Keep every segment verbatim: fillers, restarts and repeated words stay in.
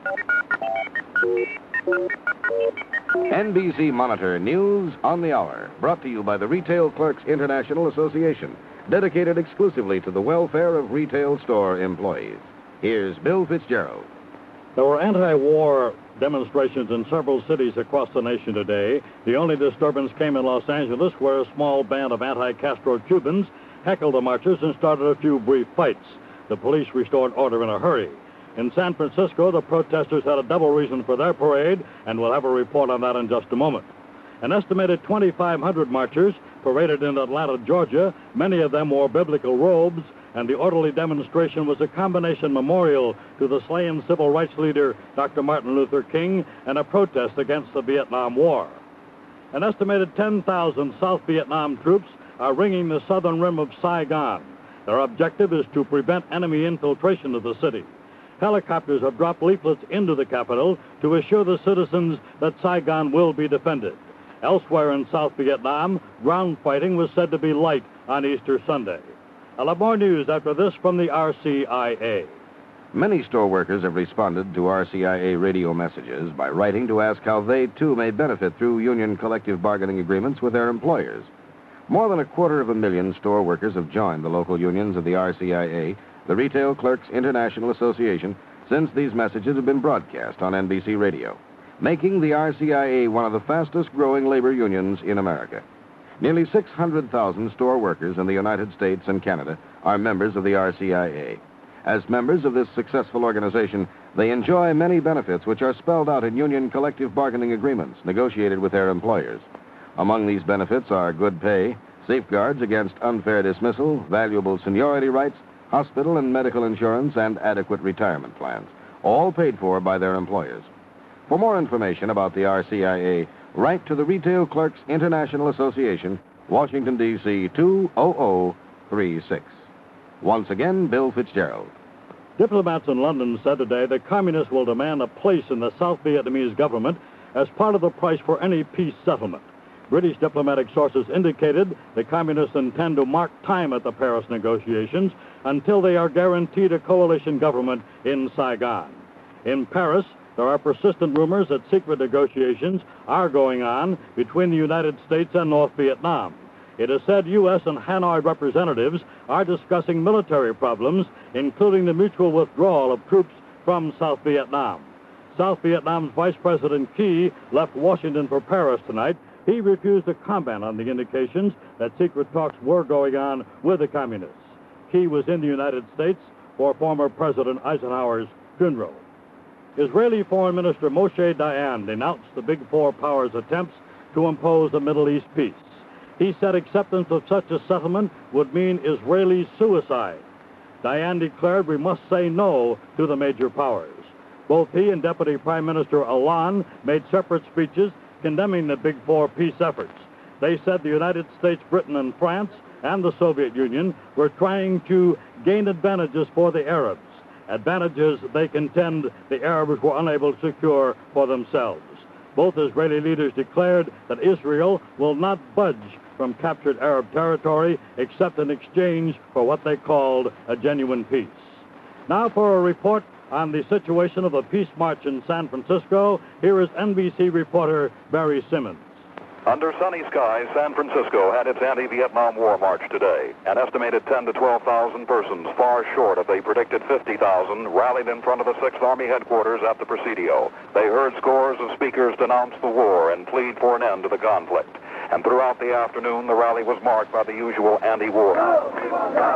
N B C Monitor News on the Hour, brought to you by the Retail Clerks International Association, dedicated exclusively to the welfare of retail store employees. Here's Bill Fitzgerald. There were anti-war demonstrations in several cities across the nation today. The only disturbance came in Los Angeles, where a small band of anti-Castro Cubans heckled the marchers and started a few brief fights. The police restored order in a hurry. In San Francisco, the protesters had a double reason for their parade, and we'll have a report on that in just a moment. An estimated twenty-five hundred marchers paraded in Atlanta, Georgia. Many of them wore biblical robes, and the orderly demonstration was a combination memorial to the slain civil rights leader, Doctor Martin Luther King, and a protest against the Vietnam War. An estimated ten thousand South Vietnam troops are ringing the southern rim of Saigon. Their objective is to prevent enemy infiltration of the city. Helicopters have dropped leaflets into the capital to assure the citizens that Saigon will be defended. Elsewhere in South Vietnam, ground fighting was said to be light on Easter Sunday. I'll have more news after this from the R C I A. Many store workers have responded to R C I A radio messages by writing to ask how they, too, may benefit through union collective bargaining agreements with their employers. More than a quarter of a million store workers have joined the local unions of the R C I A, the Retail Clerks International Association, since these messages have been broadcast on N B C Radio, making the R C I A one of the fastest-growing labor unions in America. Nearly six hundred thousand store workers in the United States and Canada are members of the R C I A. As members of this successful organization, they enjoy many benefits which are spelled out in union collective bargaining agreements negotiated with their employers. Among these benefits are good pay, safeguards against unfair dismissal, valuable seniority rights, hospital and medical insurance, and adequate retirement plans, all paid for by their employers. For more information about the R C I A, write to the Retail Clerks International Association, Washington, D C two zero zero three six. Once again, Bill Fitzgerald. Diplomats in London said today that communists will demand a place in the South Vietnamese government as part of the price for any peace settlement. British diplomatic sources indicated the communists intend to mark time at the Paris negotiations until they are guaranteed a coalition government in Saigon. In Paris, there are persistent rumors that secret negotiations are going on between the United States and North Vietnam. It is said U S and Hanoi representatives are discussing military problems, including the mutual withdrawal of troops from South Vietnam. South Vietnam's Vice President Key left Washington for Paris tonight. He refused to comment on the indications that secret talks were going on with the communists. Key was in the United States for former President Eisenhower's funeral. Israeli Foreign Minister Moshe Dayan denounced the Big Four powers' attempts to impose a Middle East peace. He said acceptance of such a settlement would mean Israeli suicide. Dayan declared we must say no to the major powers. Both he and Deputy Prime Minister Alon made separate speeches condemning the Big Four peace efforts. They said the United States, Britain, and France and the Soviet Union were trying to gain advantages for the Arabs, advantages they contend the Arabs were unable to secure for themselves. Both Israeli leaders declared that Israel will not budge from captured Arab territory except in exchange for what they called a genuine peace. Now for a report on the situation of the Peace March in San Francisco, here is N B C reporter Barry Simmons. Under sunny skies, San Francisco had its anti-Vietnam War march today. An estimated ten to twelve thousand persons, far short of the predicted fifty thousand, rallied in front of the Sixth Army headquarters at the Presidio. They heard scores of speakers denounce the war and plead for an end to the conflict. And throughout the afternoon, the rally was marked by the usual anti-war. No, we won't go!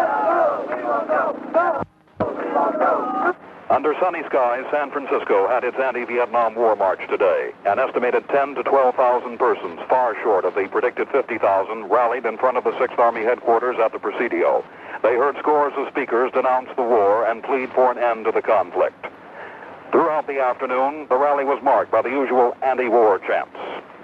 No, we won't go! No, we won't go! Under sunny skies, San Francisco had its anti-Vietnam War march today. An estimated ten to twelve thousand persons, far short of the predicted fifty thousand, rallied in front of the Sixth Army headquarters at the Presidio. They heard scores of speakers denounce the war and plead for an end to the conflict. Throughout the afternoon, the rally was marked by the usual anti-war chants.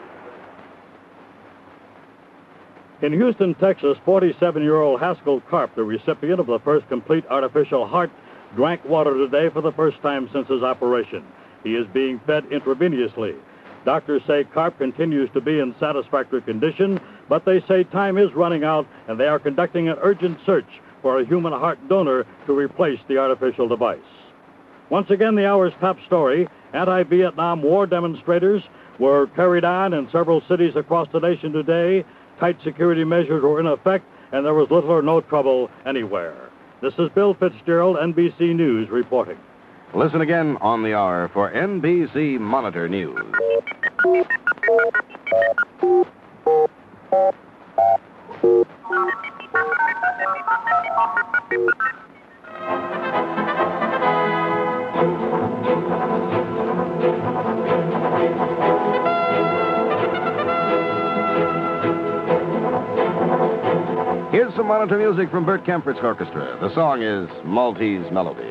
In Houston, Texas, forty-seven-year-old Haskell Karp, the recipient of the first complete artificial heart, drank water today for the first time since his operation. He is being fed intravenously. Doctors say Karp continues to be in satisfactory condition, but they say time is running out and they are conducting an urgent search for a human heart donor to replace the artificial device. Once again, the hour's top story, anti-Vietnam War demonstrators were carried on in several cities across the nation today. Tight security measures were in effect, and there was little or no trouble anywhere. This is Bill Fitzgerald, N B C News, reporting. Listen again on the hour for N B C Monitor News. Here's some Monitor music from Bert Kempert's orchestra. The song is Maltese Melody.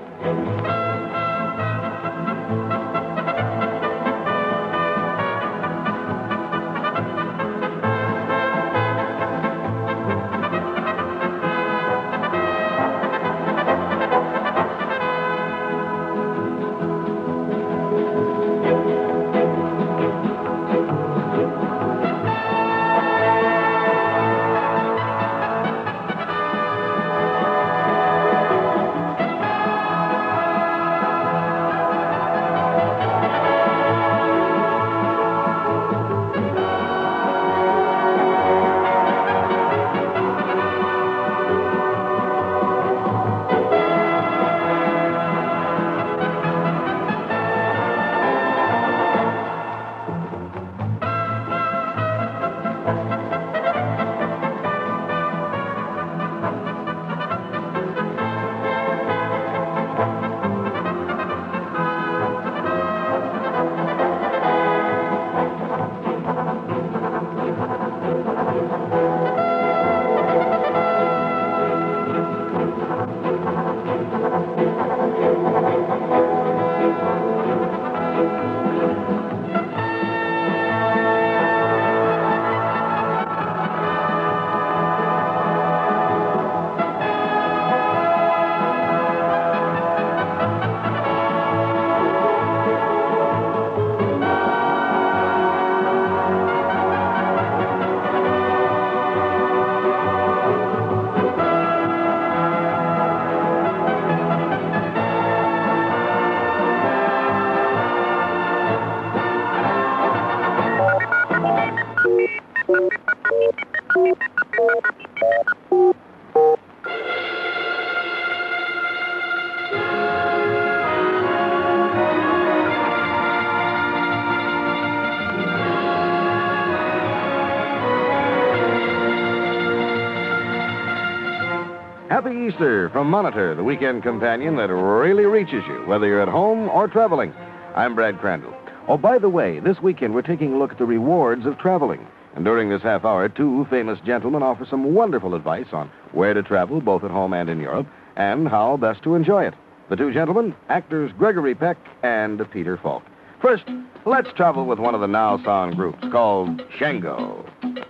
Happy Easter from Monitor, the weekend companion that really reaches you, whether you're at home or traveling. I'm Brad Crandall. Oh, by the way, this weekend we're taking a look at the rewards of traveling. And during this half hour, two famous gentlemen offer some wonderful advice on where to travel, both at home and in Europe, and how best to enjoy it. The two gentlemen, actors Gregory Peck and Peter Falk. First, let's travel with one of the Now Sound groups called Shango.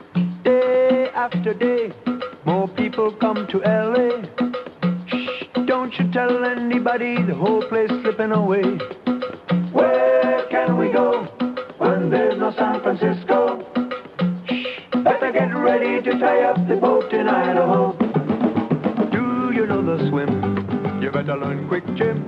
Day after day, more people come to L A. Shh, don't you tell anybody, the whole place slipping away. Where can we go when there's no San Francisco? Shh, better get ready to tie up the boat in Idaho. Do you know the swim? You better learn quick, Jim.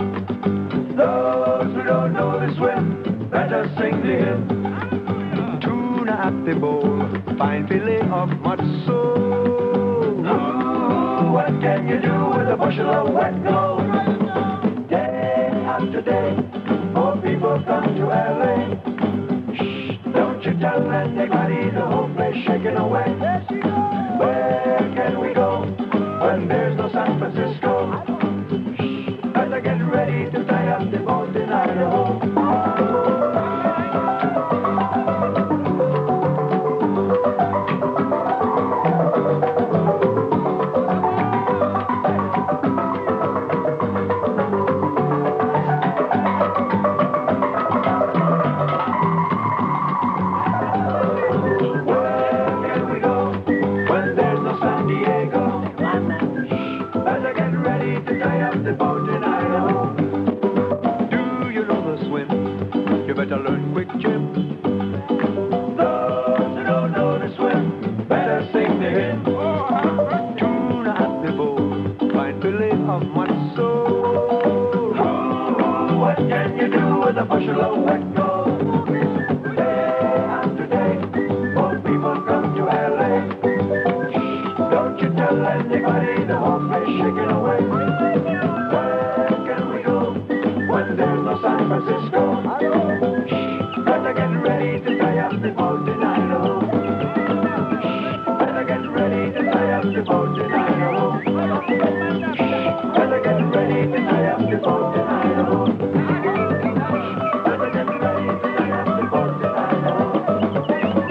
Those who don't know the swim, better sing the hymn. Tuna at the bowl, fine fillet of mudso. Ooh, what can you do with a bushel of wet gold? Day after day, more people come to L A. Shh, don't you tell anybody, the whole place shaking away. Where can we go when there's no San Francisco? Shh, better get ready to tie up the boat in Idaho. with a bushel of wet gold. Day after day, more people come to L A. Don't you tell anybody the hope is shaking away. Where can we go when there's no San Francisco? Better get ready to tie up the boat in Idaho. Better get ready to tie up the boat in Idaho. Better get ready to tie up the boat in Idaho. Better get ready to tie up the boat in Idaho.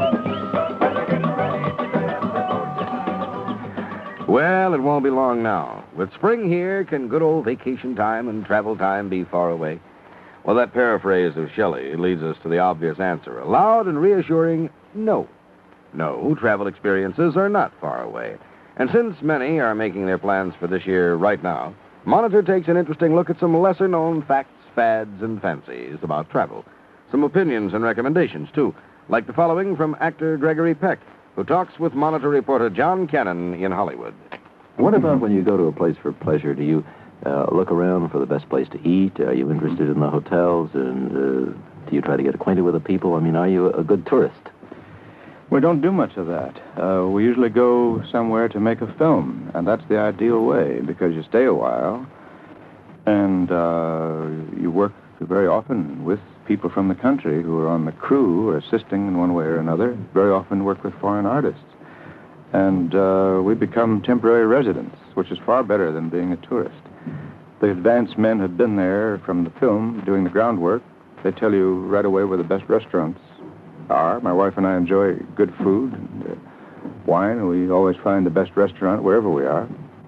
Better get ready to tie up the boat in Idaho. Well, it won't be long now. With spring here, can good old vacation time and travel time be far away? Well, that paraphrase of Shelley leads us to the obvious answer. A loud and reassuring no. No, travel experiences are not far away. And since many are making their plans for this year right now, Monitor takes an interesting look at some lesser-known facts, fads, and fancies about travel. Some opinions and recommendations, too, like the following from actor Gregory Peck, who talks with Monitor reporter John Cannon in Hollywood. What about when you go to a place for pleasure? Do you uh, look around for the best place to eat? Are you interested in the hotels? And uh, do you try to get acquainted with the people? I mean, are you a good tourist? We don't do much of that. Uh, we usually go somewhere to make a film, and that's the ideal way, because you stay a while, and uh, you work very often with people from the country who are on the crew or assisting in one way or another, very often work with foreign artists. And uh, we become temporary residents, which is far better than being a tourist. The advanced men have been there from the film doing the groundwork. They tell you right away where the best restaurants are. My wife and I enjoy good food and uh, wine, and we always find the best restaurant wherever we are.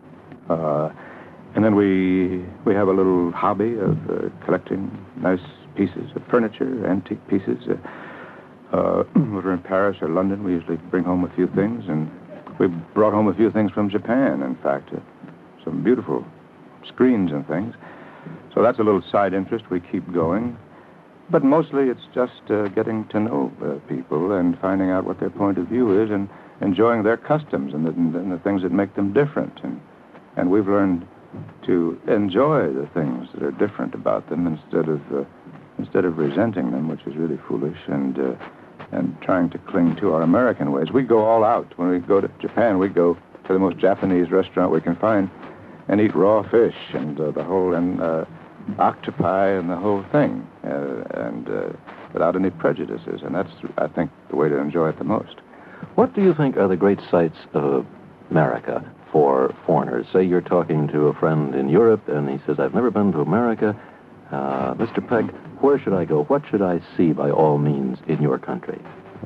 Uh, and then we we have a little hobby of uh, collecting nice pieces of furniture, antique pieces. Uh, uh, when we're in Paris or London, we usually bring home a few things, and we brought home a few things from Japan, in fact, uh, some beautiful screens and things. So that's a little side interest we keep going. But mostly it's just uh, getting to know uh, people and finding out what their point of view is and enjoying their customs and the, and the things that make them different. And, and we've learned to enjoy the things that are different about them instead of uh, instead of resenting them, which is really foolish, and uh, and trying to cling to our American ways. We go all out. When we go to Japan, we go to the most Japanese restaurant we can find and eat raw fish and uh, the whole and uh, octopi and the whole thing, uh, and uh, without any prejudices. And that's, I think, the way to enjoy it the most. What do you think are the great sights of America for foreigners? Say you're talking to a friend in Europe, and he says, I've never been to America. Uh, Mister Peck, where should I go? What should I see, by all means, in your country?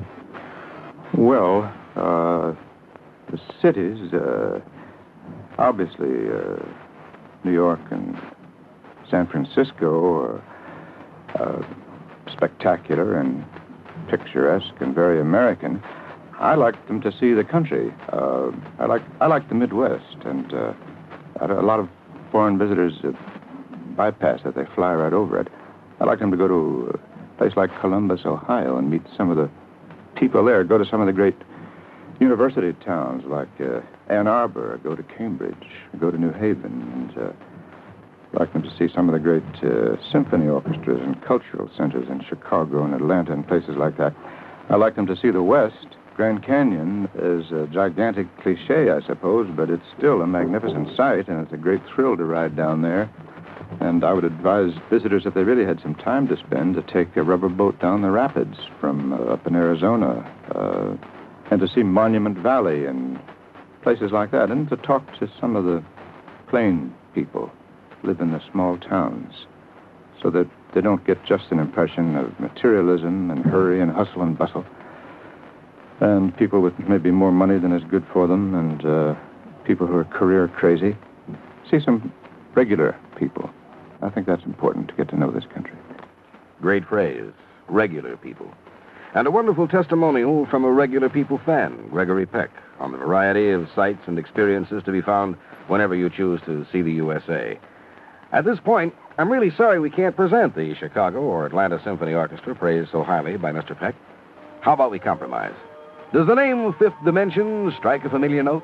Well, uh, the cities, uh, obviously, uh, New York and San Francisco are uh, spectacular and picturesque and very American. I like them to see the country. Uh, I like I like the Midwest, and uh, a lot of foreign visitors uh, bypass it. They fly right over it. I like them to go to a place like Columbus, Ohio, and meet some of the people there. Go to some of the great university towns like uh, Ann Arbor, go to Cambridge, go to New Haven, and uh, I'd like them to see some of the great uh, symphony orchestras and cultural centers in Chicago and Atlanta and places like that. I'd like them to see the West. Grand Canyon is a gigantic cliche, I suppose, but it's still a magnificent sight, and it's a great thrill to ride down there. And I would advise visitors, if they really had some time to spend, to take a rubber boat down the rapids from uh, up in Arizona, uh, and to see Monument Valley and places like that, and to talk to some of the plain people who live in the small towns, so that they don't get just an impression of materialism and hurry and hustle and bustle, and people with maybe more money than is good for them, and uh, people who are career crazy. See some regular people. I think that's important to get to know this country. Great phrase, regular people. And a wonderful testimonial from a regular people fan, Gregory Peck, on the variety of sights and experiences to be found whenever you choose to see the U S A. At this point, I'm really sorry we can't present the Chicago or Atlanta Symphony Orchestra praised so highly by Mister Peck. How about we compromise? Does the name Fifth Dimension strike a familiar note?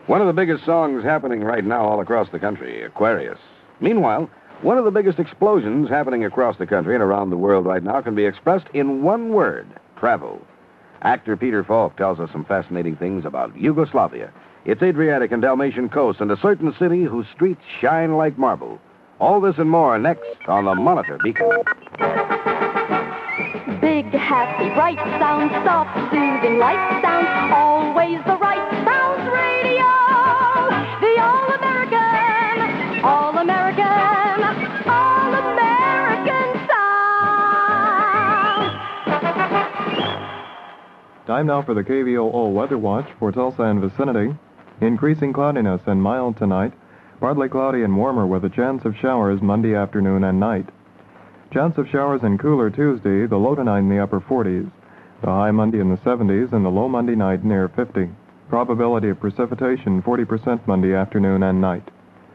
One of the biggest songs happening right now all across the country, Aquarius. Meanwhile, one of the biggest explosions happening across the country and around the world right now can be expressed in one word, travel. Actor Peter Falk tells us some fascinating things about Yugoslavia, its Adriatic and Dalmatian coast, and a certain city whose streets shine like marble. All this and more next on the Monitor Beacon. Big, happy, bright sound, soft, soothing, light sound, always the right sounds radio. The All-American, All-American, All-American sound. Time now for the K V O O Weather Watch for Tulsa and vicinity. Increasing cloudiness and mild tonight. Partly cloudy and warmer with a chance of showers Monday afternoon and night. Chance of showers and cooler Tuesday, the low tonight in the upper forties. The high Monday in the seventies and the low Monday night near fifty. Probability of precipitation forty percent Monday afternoon and night.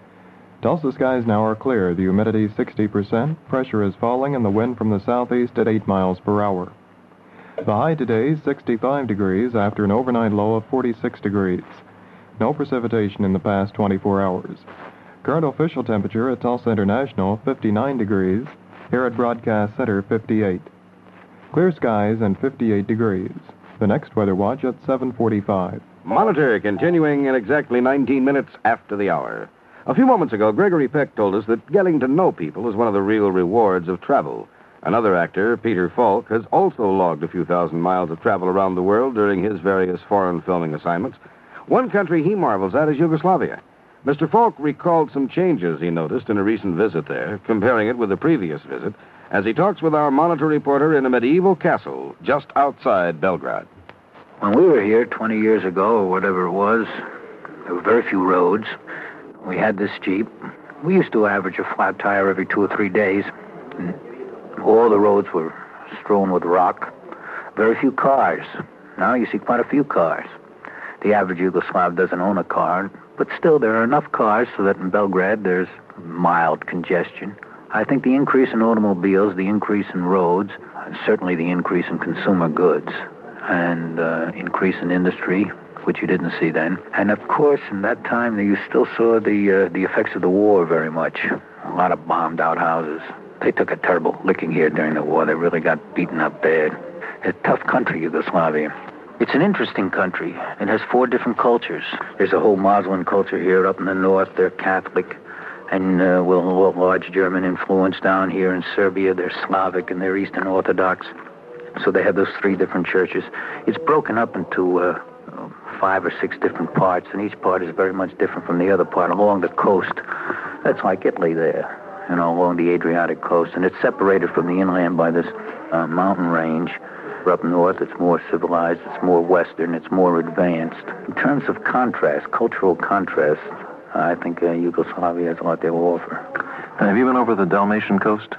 Tulsa skies now are clear, the humidity sixty percent, pressure is falling and the wind from the southeast at eight miles per hour. The high today sixty-five degrees after an overnight low of forty-six degrees. No precipitation in the past twenty-four hours. Current official temperature at Tulsa International, fifty-nine degrees. Here at Broadcast Center, fifty-eight. Clear skies and fifty-eight degrees. The next weather watch at seven forty-five. Monitor continuing in exactly nineteen minutes after the hour. A few moments ago, Gregory Peck told us that getting to know people is one of the real rewards of travel. Another actor, Peter Falk, has also logged a few thousand miles of travel around the world during his various foreign filming assignments. One country he marvels at is Yugoslavia. Mister Falk recalled some changes he noticed in a recent visit there, comparing it with a previous visit, as he talks with our Monitor reporter in a medieval castle just outside Belgrade. When we were here twenty years ago, or whatever it was, there were very few roads. We had this Jeep. We used to average a flat tire every two or three days. And all the roads were strewn with rock. Very few cars. Now you see quite a few cars. The average Yugoslav doesn't own a car, but still there are enough cars so that in Belgrade there's mild congestion. I think the increase in automobiles, the increase in roads, and certainly the increase in consumer goods, and uh, increase in industry, which you didn't see then. And of course, in that time, you still saw the uh, the effects of the war very much. A lot of bombed out houses. They took a terrible licking here during the war. They really got beaten up bad. It's a tough country, Yugoslavia. It's an interesting country. It has four different cultures. There's a whole Muslim culture here up in the north. They're Catholic. And uh, with a large German influence down here in Serbia. They're Slavic and they're Eastern Orthodox. So they have those three different churches. It's broken up into uh, five or six different parts, and each part is very much different from the other part along the coast. That's like Italy there, you know, along the Adriatic coast. And it's separated from the inland by this uh, mountain range. Up north, it's more civilized, it's more Western, it's more advanced. In terms of contrast, cultural contrast, I think uh, Yugoslavia has a lot there to offer. Uh, have you been over the Dalmatian coast?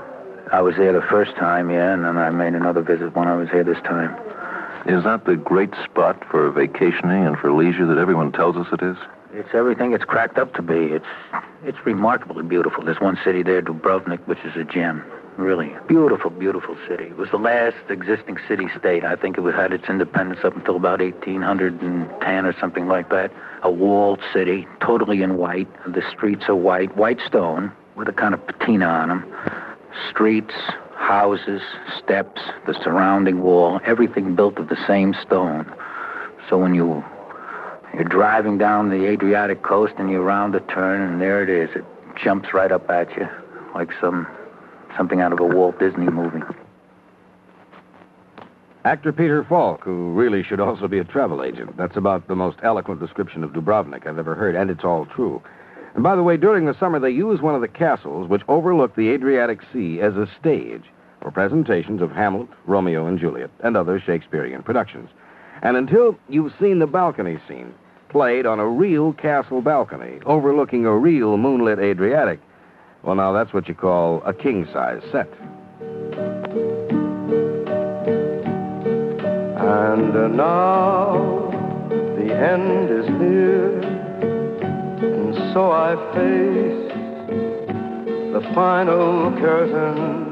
I was there the first time, yeah, and then I made another visit when I was here this time. Is that the great spot for vacationing and for leisure that everyone tells us it is? It's everything it's cracked up to be. It's it's remarkably beautiful. There's one city there, Dubrovnik, which is a gem. Really. Beautiful, beautiful city. It was the last existing city-state. I think it was, had its independence up until about eighteen ten or something like that. A walled city, totally in white. The streets are white, white stone with a kind of patina on them. Streets, houses, steps, the surrounding wall, everything built of the same stone. So when you, you're driving down the Adriatic coast and you round a turn and there it is. It jumps right up at you like some... something out of a Walt Disney movie. Actor Peter Falk, who really should also be a travel agent. That's about the most eloquent description of Dubrovnik I've ever heard, and it's all true. And by the way, during the summer, they use one of the castles which overlook the Adriatic Sea as a stage for presentations of Hamlet, Romeo and Juliet, and other Shakespearean productions. And until you've seen the balcony scene played on a real castle balcony overlooking a real moonlit Adriatic, well, now that's what you call a king-size set. And uh, now the end is near, and so I face the final curtain.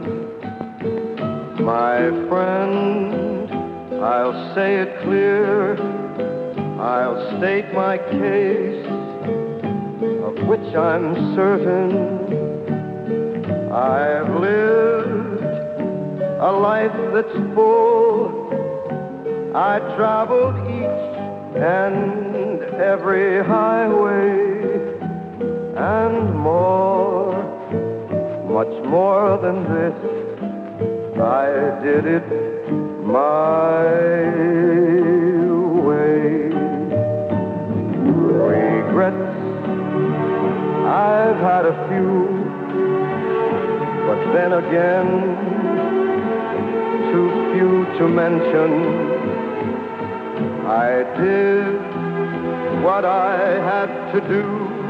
My friend, I'll say it clear, I'll state my case, of which I'm certain. I've lived a life that's full. I traveled each and every highway, and more, much more than this, I did it my way. Regrets, I've had a few, but then again, too few to mention. I did what I had to do,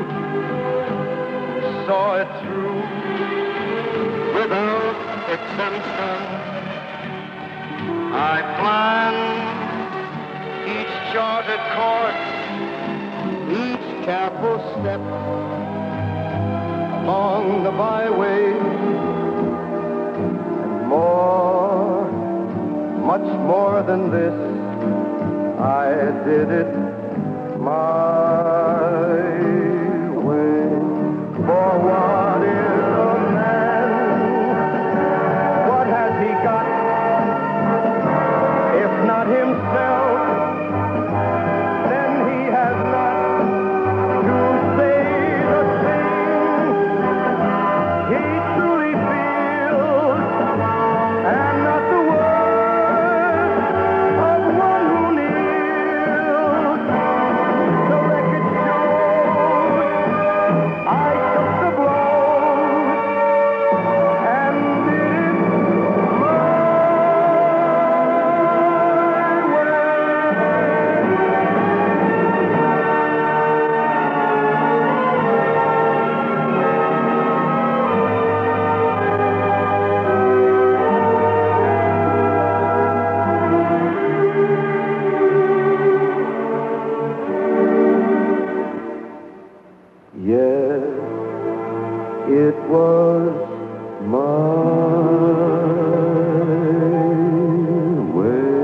saw it through without exemption. I planned each charted course, each careful step along the byway, and more, much more than this, I did it my way. For what is a man? What has he got, if not himself? Then he has not to say the thing he truly feels, and not the words of one who kneels. The record shows I took the blows and did it my way. Yes, it was my way.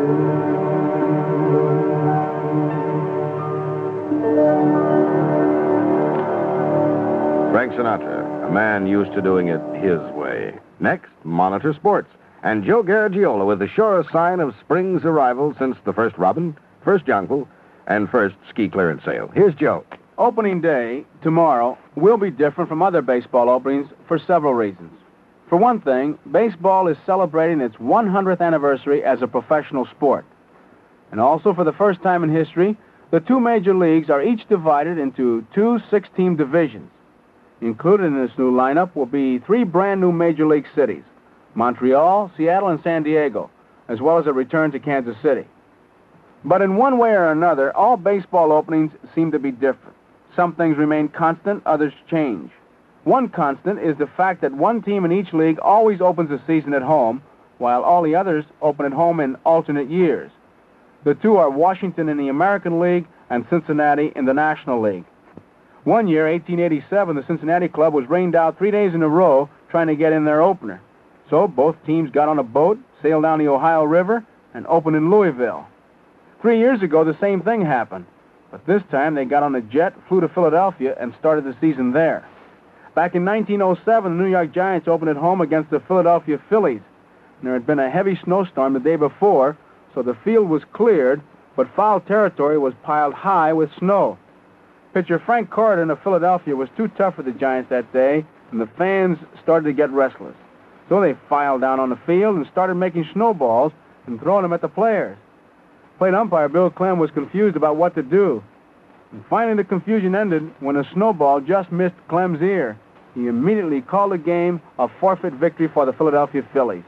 Frank Sinatra, a man used to doing it his way. Next, Monitor Sports. And Joe Garagiola with the surest sign of spring's arrival since the first robin, first jonquil, and first ski clearance sale. Here's Joe. Opening day, tomorrow, will be different from other baseball openings for several reasons. For one thing, baseball is celebrating its one hundredth anniversary as a professional sport. And also, for the first time in history, the two major leagues are each divided into two six-team divisions. Included in this new lineup will be three brand-new major league cities, Montreal, Seattle, and San Diego, as well as a return to Kansas City. But in one way or another, all baseball openings seem to be different. Some things remain constant, others change. One constant is the fact that one team in each league always opens the season at home, while all the others open at home in alternate years. The two are Washington in the American League and Cincinnati in the National League. One year, eighteen eighty-seven, the Cincinnati club was rained out three days in a row trying to get in their opener. So both teams got on a boat, sailed down the Ohio River, and opened in Louisville. Three years ago, the same thing happened. But this time, they got on a jet, flew to Philadelphia, and started the season there. Back in nineteen oh seven, the New York Giants opened at home against the Philadelphia Phillies. And there had been a heavy snowstorm the day before, so the field was cleared, but foul territory was piled high with snow. Pitcher Frank Corridan of Philadelphia was too tough for the Giants that day, and the fans started to get restless. So they filed down on the field and started making snowballs and throwing them at the players. Plate umpire Bill Clem was confused about what to do. And finally the confusion ended when a snowball just missed Clem's ear. He immediately called the game a forfeit victory for the Philadelphia Phillies.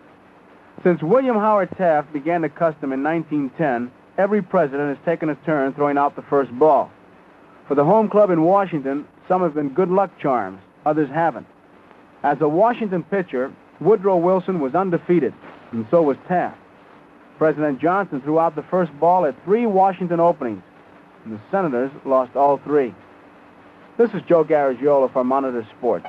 Since William Howard Taft began the custom in nineteen ten, every president has taken a turn throwing out the first ball. For the home club in Washington, some have been good luck charms, others haven't. As a Washington pitcher, Woodrow Wilson was undefeated, and so was Taft. President Johnson threw out the first ball at three Washington openings, and the Senators lost all three. This is Joe Garagiola for Monitor Sports.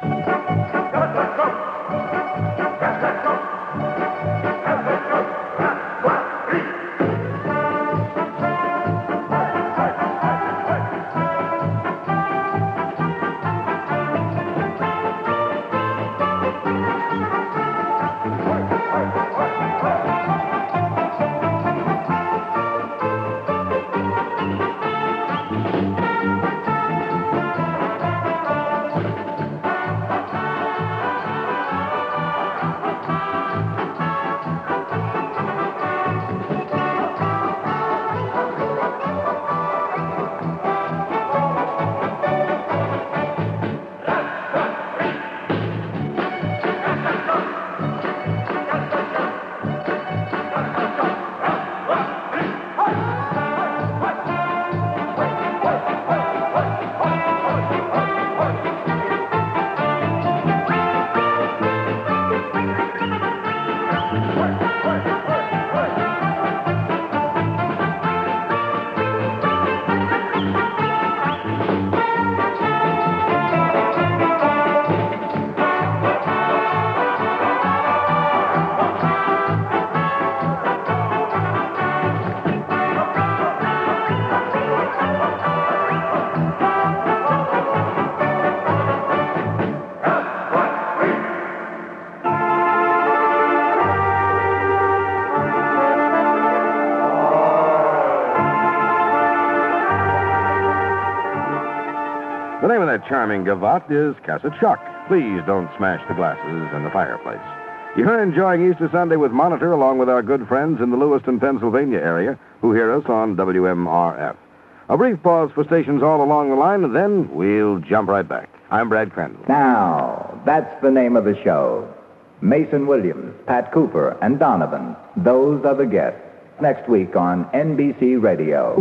The name of that charming gavotte is Casa Chuck. Please don't smash the glasses in the fireplace. You're enjoying Easter Sunday with Monitor along with our good friends in the Lewiston, Pennsylvania area who hear us on W M R F. A brief pause for stations all along the line, and then we'll jump right back. I'm Brad Crandall. Now, that's the name of the show. Mason Williams, Pat Cooper, and Donovan. Those are the guests. Next week on N B C Radio.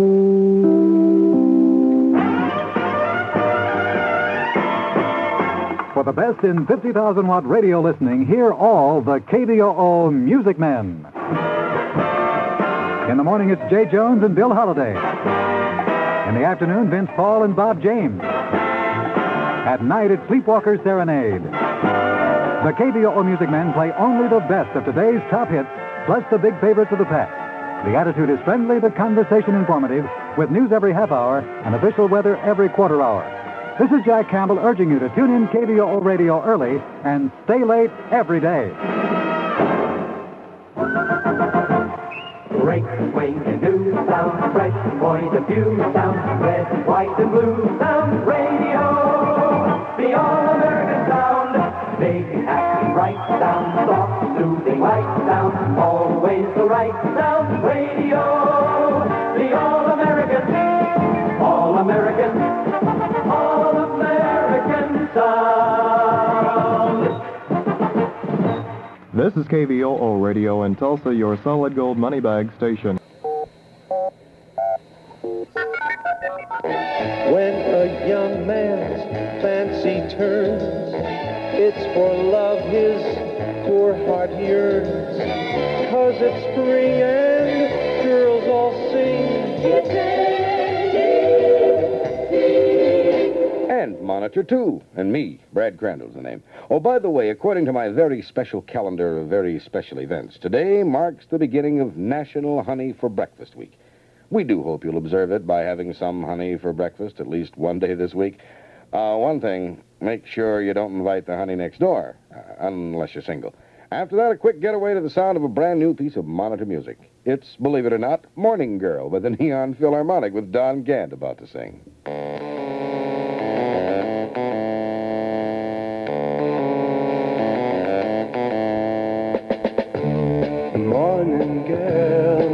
For the best in fifty thousand watt radio listening, hear all the K B O O Music Men. In the morning, it's Jay Jones and Bill Holliday. In the afternoon, Vince Paul and Bob James. At night, it's Sleepwalker's Serenade. The K B O O Music Men play only the best of today's top hits, plus the big favorites of the past. The attitude is friendly, the conversation informative, with news every half hour and official weather every quarter hour. This is Jack Campbell urging you to tune in K B O O Radio early and stay late every day. Break, swing, and new sound, fresh point of view sound, red, white, and blue sound, radio, the all-American sound, big, happy, bright sound, soft, soothing, light sound, always the right sound, radio, the all-American, all-American, all-American sound. This is K B O O Radio in Tulsa, your solid gold money bag station. When a young man's fancy turns, it's for love his poor heart yearns. 'Cause it's spring and girls all sing. And Monitor, too. And me, Brad Crandall's the name. Oh, by the way, according to my very special calendar of very special events, today marks the beginning of National Honey for Breakfast Week. We do hope you'll observe it by having some honey for breakfast at least one day this week. Uh, one thing, make sure you don't invite the honey next door, uh, unless you're single. After that, a quick getaway to the sound of a brand new piece of Monitor music. It's, believe it or not, Morning Girl by the Neon Philharmonic with Don Gant about to sing. Morning girl,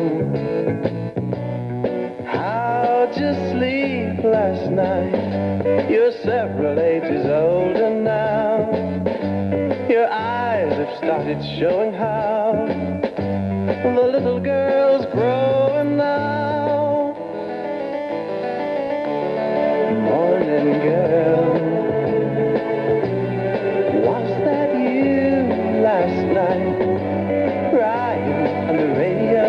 how'd you sleep last night? You're several ages older now. Your eyes have started showing how the little girl's growing now. Morning girl, was that you last night? Crying on the radio,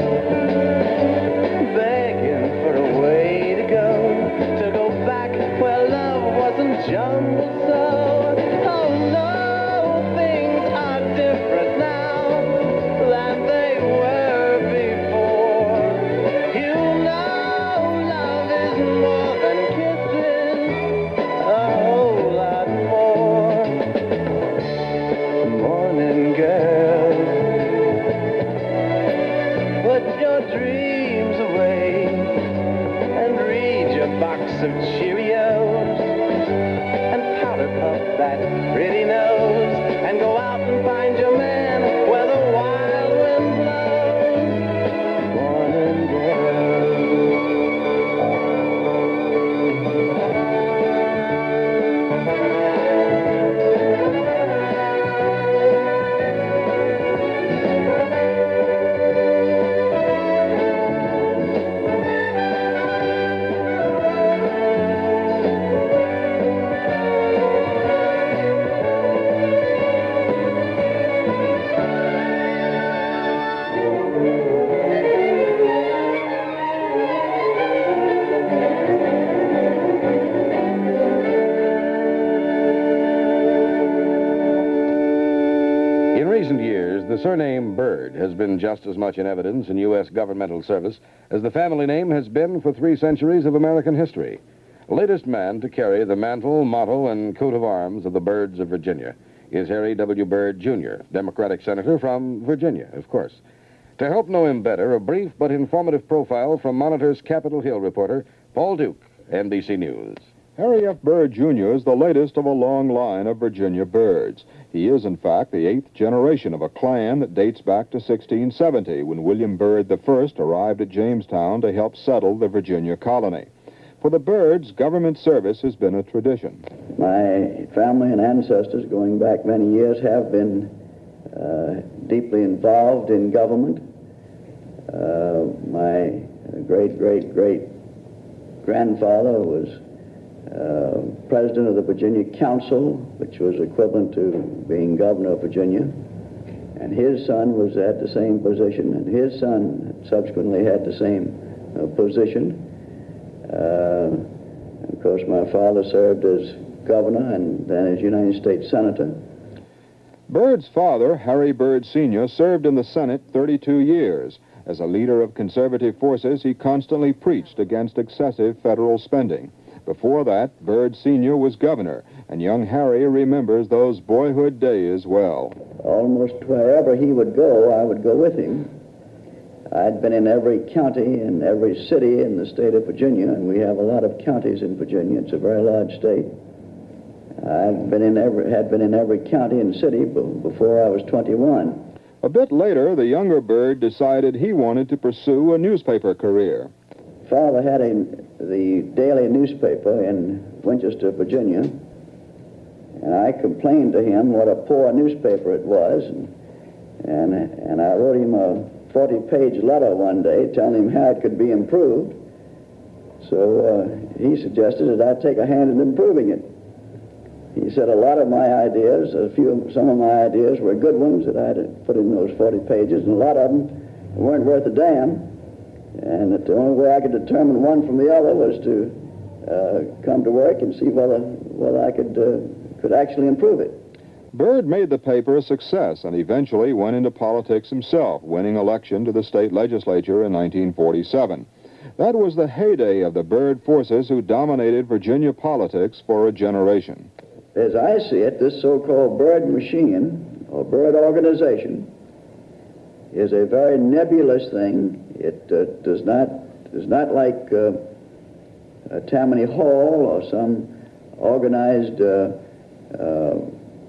begging for a way to go, to go back where love wasn't jumbled so. Oh no, things are different now than they were before. You know love is more than kissing, a whole lot more. Morning girl, put your dreams away and read your box of Cheerios and powder puff that pretty nose and go out and find your man where the wild wind blows. Morning surname Byrd has been just as much in evidence in U S governmental service as the family name has been for three centuries of American history. Latest man to carry the mantle, motto, and coat of arms of the Byrds of Virginia is Harry W. Byrd, Junior, Democratic senator from Virginia, of course. To help know him better, a brief but informative profile from Monitor's Capitol Hill reporter, Paul Duke, N B C News. Harry F. Byrd, Junior is the latest of a long line of Virginia Byrds. He is, in fact, the eighth generation of a clan that dates back to sixteen seventy, when William Byrd the First arrived at Jamestown to help settle the Virginia colony. For the Byrds, government service has been a tradition. My family and ancestors, going back many years, have been uh, deeply involved in government. Uh, my great-great-great-grandfather was uh, president of the Virginia Council, which was equivalent to being governor of Virginia. And his son was at the same position, and his son subsequently had the same uh, position. Uh, of course, my father served as governor and then as United States Senator. Byrd's father, Harry Byrd, Senior, served in the Senate thirty-two years. As a leader of conservative forces, he constantly preached against excessive federal spending. Before that, Byrd, Senior was governor, and young Harry remembers those boyhood days well. Almost wherever he would go, I would go with him. I'd been in every county and every city in the state of Virginia, and we have a lot of counties in Virginia. It's a very large state. I'd been in every, had been in every county and city before I was twenty-one. A bit later, the younger Byrd decided he wanted to pursue a newspaper career. Father had a, the daily newspaper in Winchester, Virginia, and I complained to him what a poor newspaper it was, and, and, and I wrote him a forty-page letter one day telling him how it could be improved. So uh, he suggested that I take a hand in improving it. He said a lot of my ideas, a few, some of my ideas were good ones that I had put in those forty pages, and a lot of them weren't worth a damn, and that the only way I could determine one from the other was to uh, come to work and see whether, whether I could, uh, could actually improve it. Byrd made the paper a success and eventually went into politics himself, winning election to the state legislature in nineteen forty-seven. That was the heyday of the Byrd forces who dominated Virginia politics for a generation. As I see it, this so-called Byrd machine, or Byrd organization, is a very nebulous thing. It uh, does not, is not like uh, a Tammany Hall or some organized uh, uh,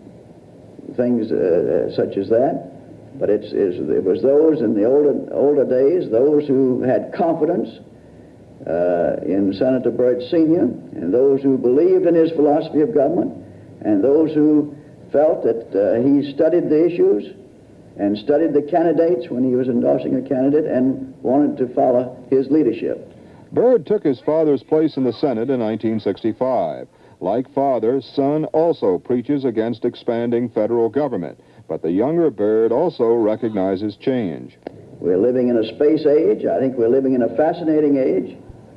things uh, such as that, but it's, it's, it was those in the older, older days, those who had confidence uh, in Senator Byrd Senior, and those who believed in his philosophy of government, and those who felt that uh, he studied the issues and studied the candidates when he was endorsing a candidate and wanted to follow his leadership. Byrd took his father's place in the Senate in nineteen sixty-five. Like father, son also preaches against expanding federal government, but the younger Byrd also recognizes change. We're living in a space age. I think we're living in a fascinating age.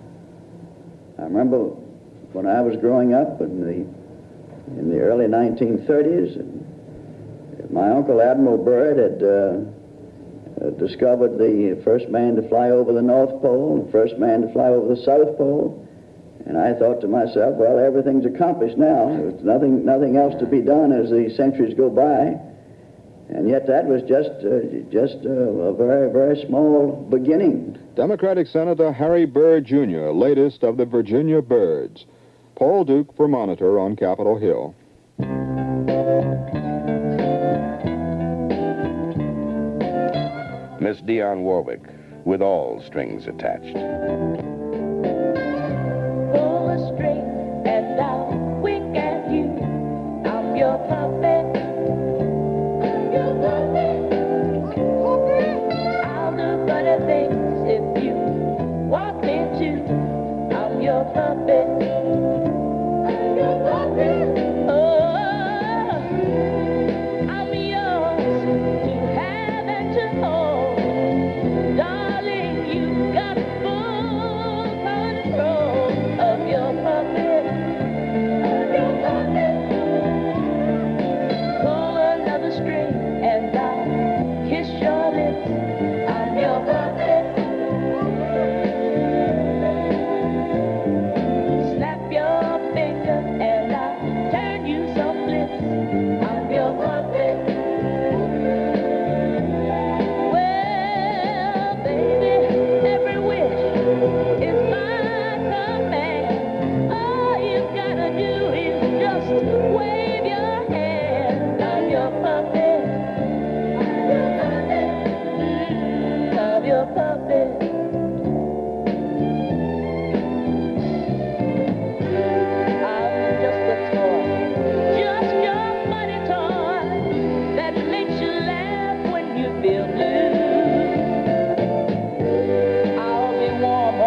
I remember when I was growing up in the, in the early nineteen thirties, and my uncle Admiral Byrd had uh, uh, discovered the first man to fly over the North Pole, the first man to fly over the South Pole. And I thought to myself, well, everything's accomplished now. There's nothing, nothing else to be done as the centuries go by. And yet that was just, uh, just uh, a very, very small beginning. Democratic Senator Harry Byrd, Junior, latest of the Virginia Byrds. Paul Duke for Monitor on Capitol Hill. Miss Dionne Warwick, With All Strings Attached. Pull a string and I'll wink at you. I'm your puppet. I'm your puppet. I'll do funny things if you want me to. I'm your puppet. I'm your puppet. Oh, I'm yours to have and to hold. Darling, you got full control of your puppet. Your puppet. Pull another string and I'll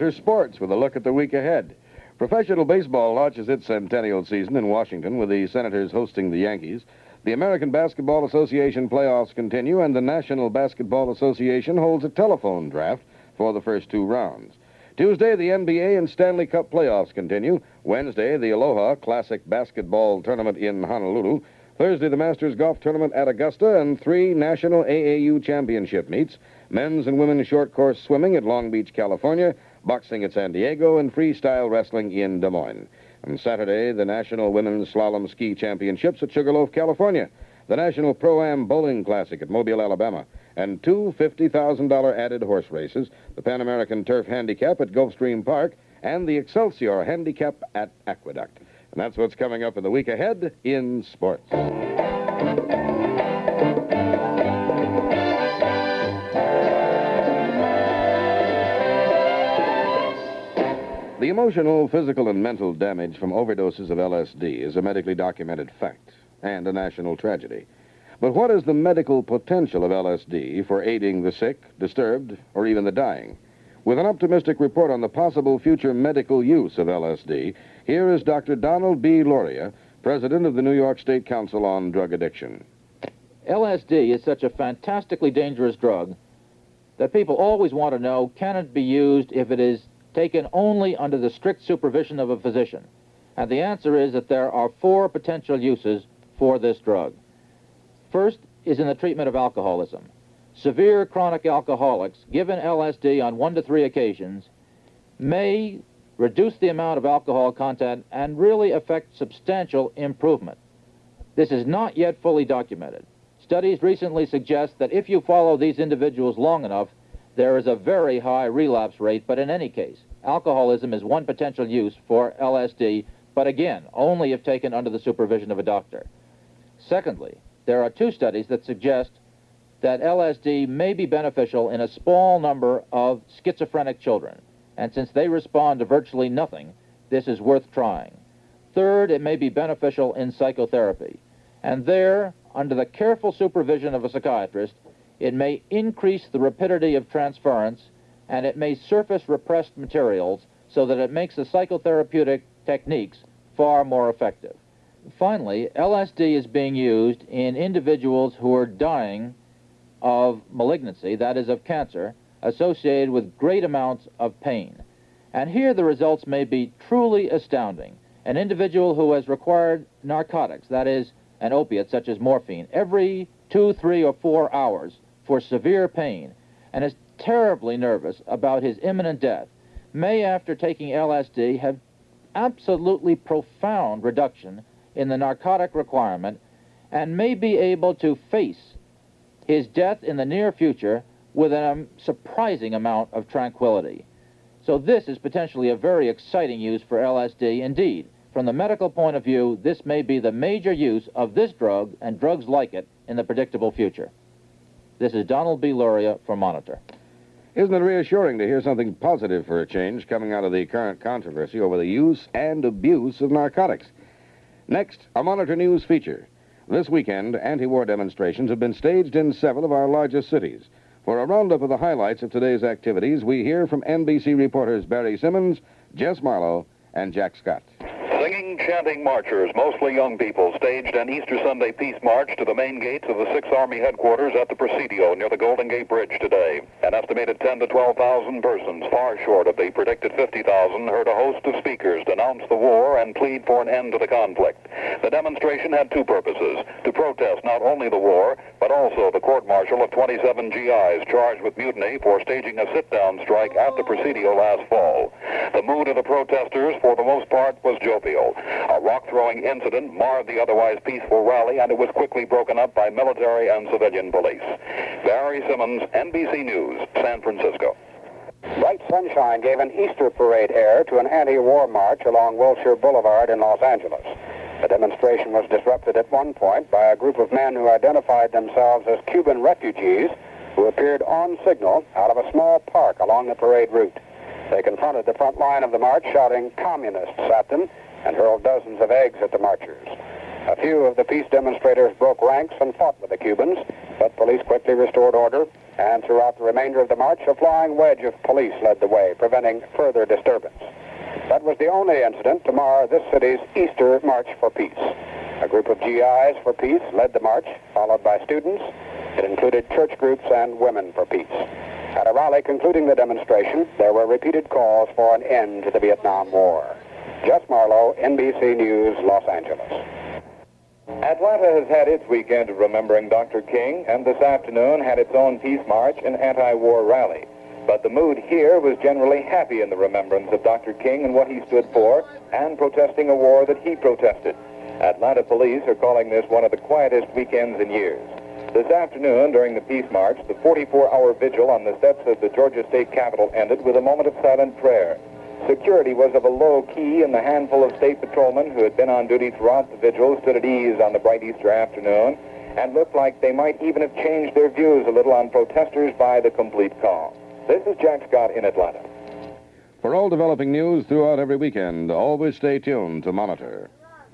Monitor Sports with a look at the week ahead. Professional baseball launches its centennial season in Washington with the Senators hosting the Yankees. The American Basketball Association playoffs continue, and the National Basketball Association holds a telephone draft for the first two rounds. Tuesday, the N B A and Stanley Cup playoffs continue. Wednesday, the Aloha Classic Basketball Tournament in Honolulu. Thursday, the Masters Golf Tournament at Augusta, and three National A A U Championship meets. Men's and women's short course swimming at Long Beach, California, boxing at San Diego, and freestyle wrestling in Des Moines. On Saturday, the National Women's Slalom Ski Championships at Sugarloaf, California, the National Pro-Am Bowling Classic at Mobile, Alabama, and two fifty thousand dollars added horse races, the Pan American Turf Handicap at Gulfstream Park, and the Excelsior Handicap at Aqueduct. And that's what's coming up in the week ahead in sports. The emotional, physical, and mental damage from overdoses of L S D is a medically documented fact and a national tragedy. But what is the medical potential of L S D for aiding the sick, disturbed, or even the dying? With an optimistic report on the possible future medical use of L S D, here is Doctor Donald B. Loria, president of the New York State Council on Drug Addiction. L S D is such a fantastically dangerous drug that people always want to know, can it be used if it is taken only under the strict supervision of a physician? And the answer is that there are four potential uses for this drug. First is in the treatment of alcoholism. Severe chronic alcoholics given L S D on one to three occasions may reduce the amount of alcohol content and really affect substantial improvement. This is not yet fully documented. Studies recently suggest that if you follow these individuals long enough, there is a very high relapse rate, but in any case, alcoholism is one potential use for L S D, but again, only if taken under the supervision of a doctor. Secondly, there are two studies that suggest that L S D may be beneficial in a small number of schizophrenic children, and since they respond to virtually nothing, this is worth trying. Third, it may be beneficial in psychotherapy, and there, under the careful supervision of a psychiatrist, it may increase the rapidity of transference, and it may surface repressed materials so that it makes the psychotherapeutic techniques far more effective. Finally, L S D is being used in individuals who are dying of malignancy, that is, of cancer, associated with great amounts of pain. And here the results may be truly astounding. An individual who has required narcotics, that is, an opiate such as morphine, every two, three, or four hours for severe pain, and is terribly nervous about his imminent death, may, after taking L S D, have absolutely profound reduction in the narcotic requirement and may be able to face his death in the near future with a um, surprising amount of tranquility. So this is potentially a very exciting use for L S D. Indeed, from the medical point of view, this may be the major use of this drug and drugs like it in the predictable future. This is Donald B. Luria for Monitor. Isn't it reassuring to hear something positive for a change coming out of the current controversy over the use and abuse of narcotics? Next, a Monitor News feature. This weekend, anti-war demonstrations have been staged in seven of our largest cities. For a roundup of the highlights of today's activities, we hear from N B C reporters Barry Simmons, Jess Marlowe, and Jack Scott. Singing, chanting marchers, mostly young people, staged an Easter Sunday peace march to the main gates of the Sixth Army headquarters at the Presidio near the Golden Gate Bridge today. An estimated ten to twelve thousand persons, far short of the predicted fifty thousand, heard a host of speakers denounce the war and plead for an end to the conflict. The demonstration had two purposes: to protest not only the war, but also the court-martial of twenty-seven G Is charged with mutiny for staging a sit-down strike at the Presidio last fall. The mood of the protesters, for the most part, was jovial. A rock-throwing incident marred the otherwise peaceful rally, and it was quickly broken up by military and civilian police. Barry Simmons, N B C News, San Francisco. Bright sunshine gave an Easter parade air to an anti-war march along Wilshire Boulevard in Los Angeles. The demonstration was disrupted at one point by a group of men who identified themselves as Cuban refugees who appeared on signal out of a small park along the parade route. They confronted the front line of the march, shouting "Communists" at them, and hurled dozens of eggs at the marchers. A few of the peace demonstrators broke ranks and fought with the Cubans, but police quickly restored order And throughout the remainder of the march, a flying wedge of police led the way, preventing further disturbance. That was the only incident to mar this city's Easter March for Peace. A group of G Is for Peace led the march, followed by students. It included church groups and Women for Peace. At a rally concluding the demonstration, there were repeated calls for an end to the Vietnam War. Jess Marlowe, N B C News, Los Angeles. Atlanta has had its weekend of remembering Doctor King, and this afternoon had its own peace march and anti-war rally. But the mood here was generally happy in the remembrance of Doctor King and what he stood for, and protesting a war that he protested. Atlanta police are calling this one of the quietest weekends in years. This afternoon, during the Peace March, the forty-four hour vigil on the steps of the Georgia State Capitol ended with a moment of silent prayer. Security was of a low key, and the handful of state patrolmen who had been on duty throughout the vigil stood at ease on the bright Easter afternoon and looked like they might even have changed their views a little on protesters by the complete calm. This is Jack Scott in Atlanta. For all developing news throughout every weekend, always stay tuned to Monitor.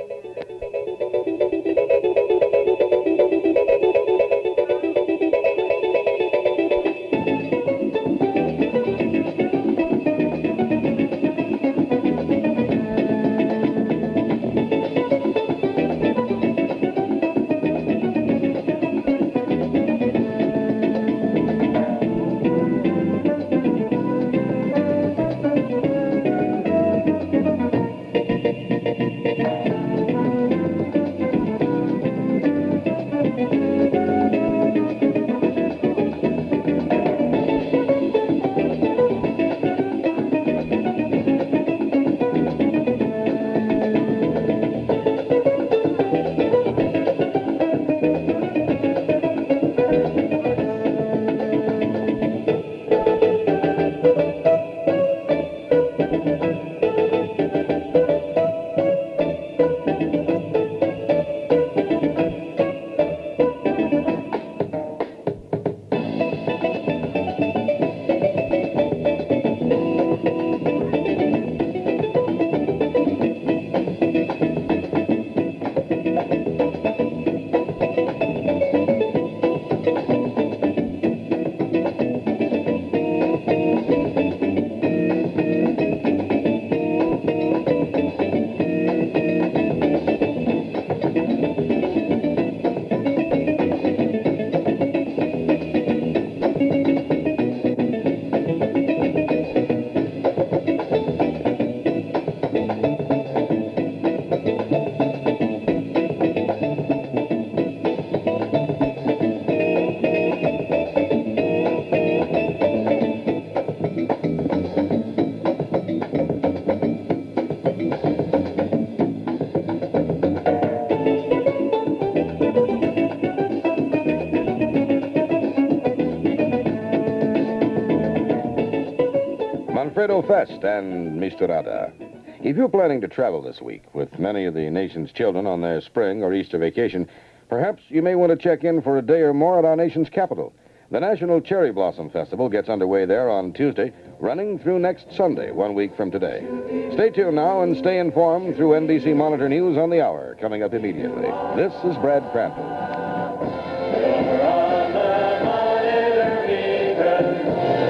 Manfredo Fest and Misturada. If you're planning to travel this week with many of the nation's children on their spring or Easter vacation, perhaps you may want to check in for a day or more at our nation's capital. The National Cherry Blossom Festival gets underway there on Tuesday, running through next Sunday, one week from today. Stay tuned now and stay informed through N B C Monitor News on the Hour, coming up immediately. This is Brad Crampton.